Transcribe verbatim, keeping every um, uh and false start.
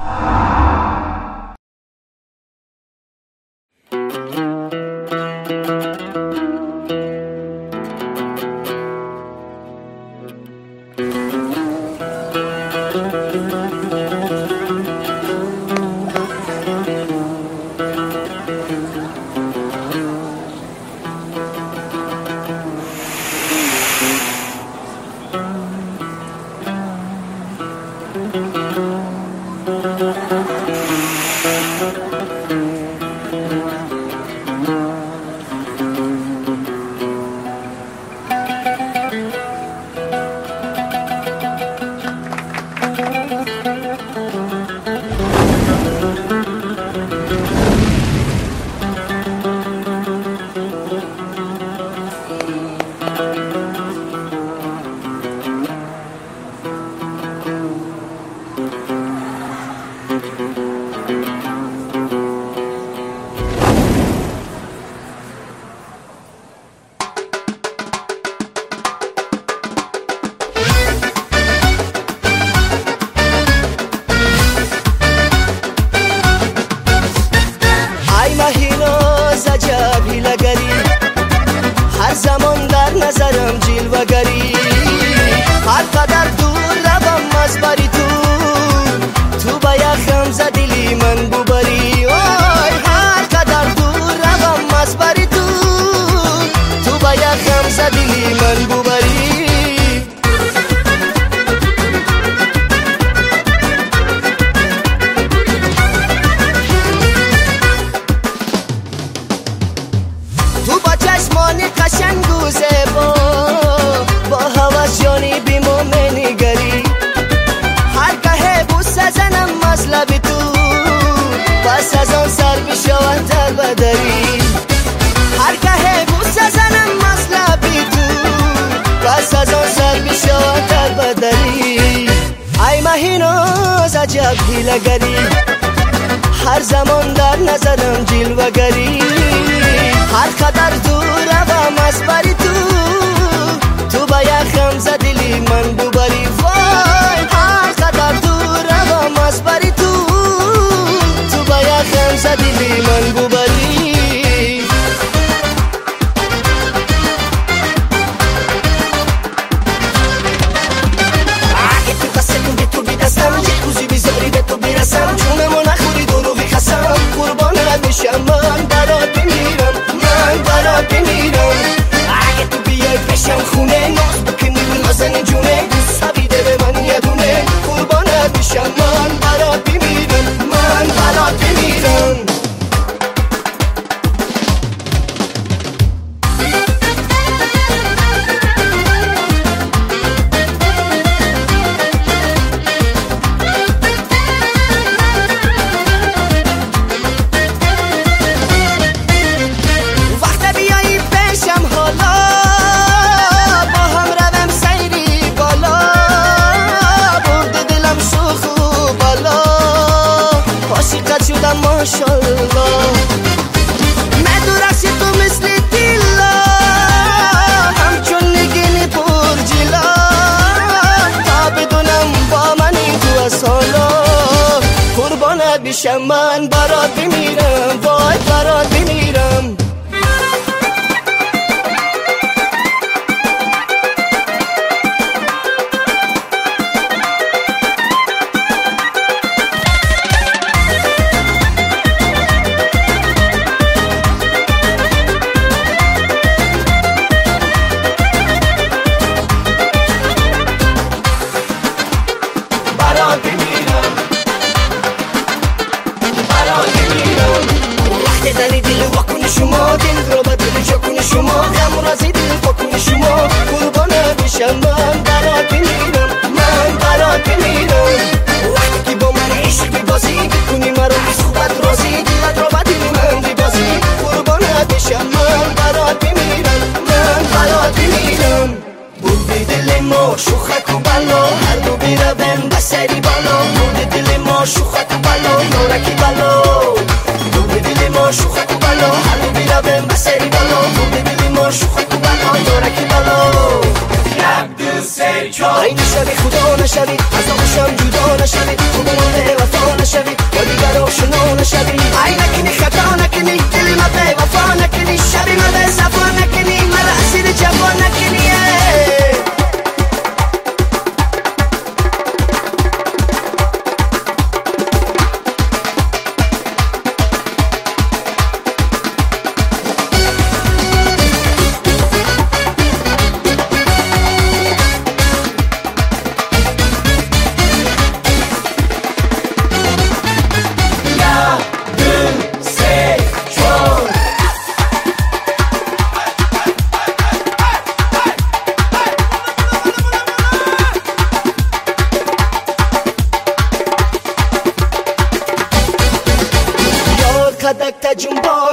من برات بمیرم، وای برات بمیرم. شوخک و بلا هر دو بیرون بسری بالا بود دل ما شوخک و بلا یارکی بلا بود دل ما شوخک و بلا هر دو بیرون بسری بالا بود دل ما شوخک و بلا یارکی بلا یک دو سه چهار ای نشوی خدا نشوی از آمشم جدا نشوی تو بمانه وفا نشوی آشنا نشوی ای نکنی خطا نکنی دل ما به وفا نکنی شبی ما به صفا نکنی مرا اسیر جفا نکنی Kadakta jumbo